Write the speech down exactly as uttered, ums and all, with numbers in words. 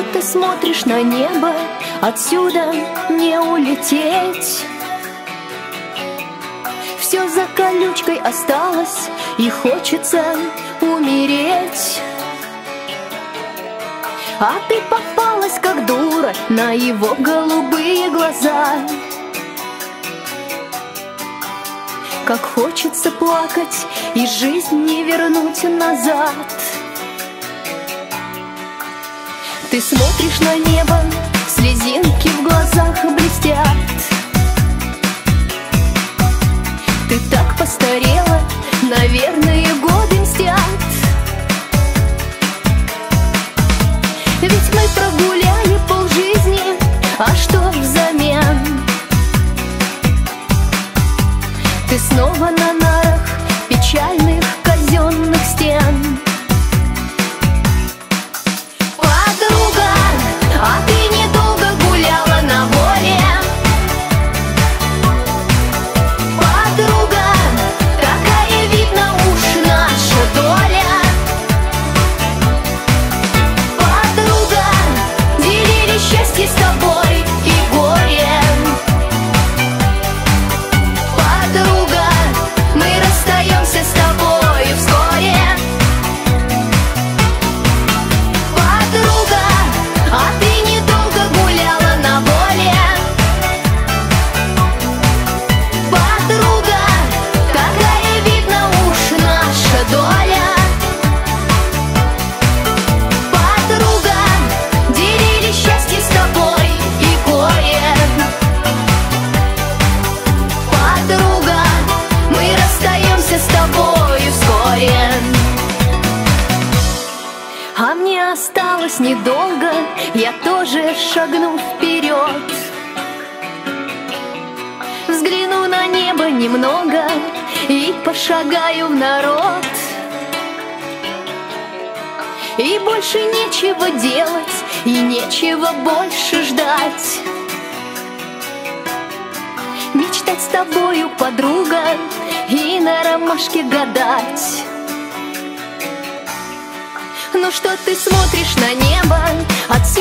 что ты смотришь на небо, отсюда не улететь. Все за колючкой осталось, и хочется умереть. А ты попалась, как дура, на его голубые глаза. Как хочется плакать и жизнь не вернуть назад. Ты смотришь на небо, слезинки в глазах блестят. Ты так постарела, наверное, годы мстят. Ведь мы прогуляли полжизни, а что взамен? Ты снова на нарах печальных казенных стен. Подруга, а ты недолго гуляла на воле. Подруга, какая, видно, уж наша доля. Подруга, делили счастье с тобой и горе. Подруга, мы расстаемся с тобой вскоре. Подруга, а ты недолго гуляла на воле. Подруга, какая, видно, уж наша доля. Подруга, делили счастье с тобой и горе. Подруга, мы расстаемся с тобой вскоре. А мне осталось недолго, я тоже шагну вперед. Взгляну на небо немного и пошагаю в народ. И больше нечего делать, и нечего больше ждать. Мечтать с тобою, подруга, и на ромашке гадать. Ну что ты смотришь на небо, отсюда